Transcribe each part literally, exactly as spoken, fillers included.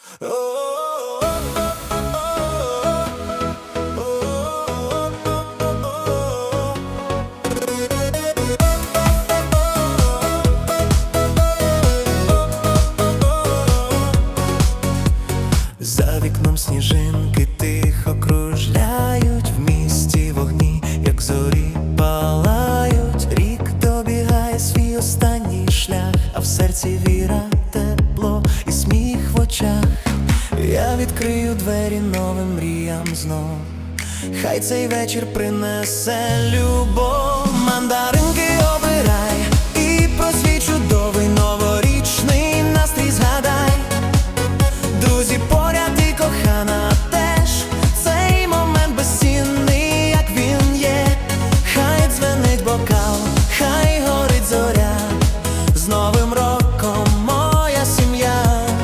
За вікном сніжинки тихо кружляють, в місті вогні, як зорі палають. Рік добігає свій останній шлях, а в серці віра, тепло і сміх в очах. Я відкрию двері новим мріям знов, хай цей вечір принесе любов. Мандаринки обирай і про свій чудовий новорічний настрій згадай. Друзі поряд і кохана теж, цей момент безцінний, як він є. Хай дзвенить бокал, хай горить зоря, з Новим роком моя сім'я.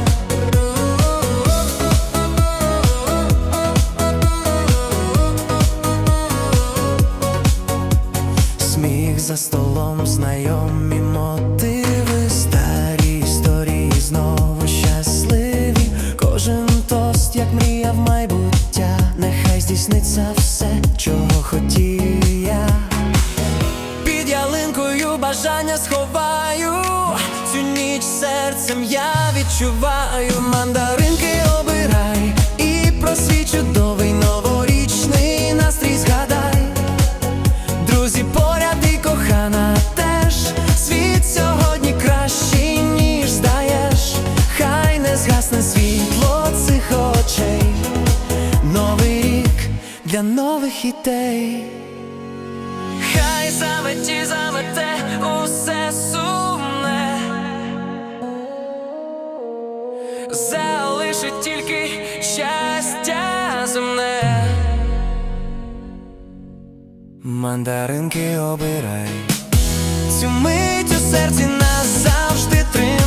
Сміх за столом, знайомі мотиви, старі історії знову щасливі. Кожен тост, як мрія в майбуття, нехай здійсниться все, чого хотів я. Під ялинкою бажання сховаю, цю ніч серцем я відчуваю. Мандаринки обирай і про свій чудовий новорічний настрій згадай. Друзі поряд і кохана теж, світ сьогодні кращий, ніж здаєш. Хай не згасне світло цих очей, новий рік для нових ідей. Хай заметі замете усе сумне, залишить тільки щастя земне. Мандаринки обирай, цю мить у серці нас завжди тримай.